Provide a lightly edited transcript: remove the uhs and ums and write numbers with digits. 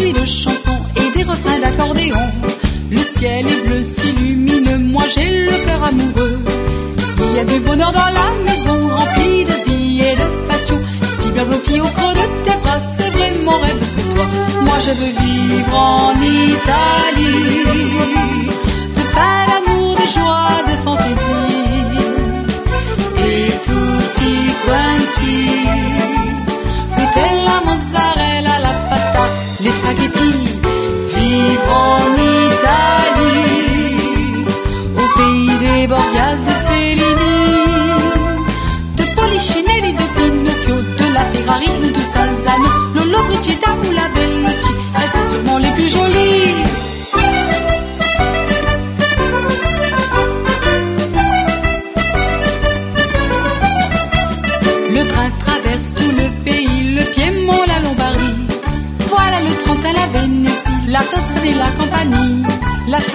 rempli de chansons et des refrains d'accordéon. Le ciel est bleu, s'illumine, moi j'ai le cœur amoureux. Il y a du bonheur dans la maison, rempli de vie et de passion. Si bien blotti au creux de tes bras, c'est vrai mon rêve, c'est toi. Moi je veux vivre en Italie, de paix, d'amour, de joie, de fantaisie. Et tutti quanti, Nutella, mozzarella, la pasta, les spaghettis. Vivre en Italie, au pays des Borgias, de Fellini, de Polichinelli, de Pinocchio, de la Ferrari ou de Salzano, Lolo Brigida ou la Bellucci, elles sont sûrement les plus jolies. Le train traverse tout le pays, le Piémont, la Lombardie. Voilà le Trentino, la Vénétie, la Toscane et la Campanie.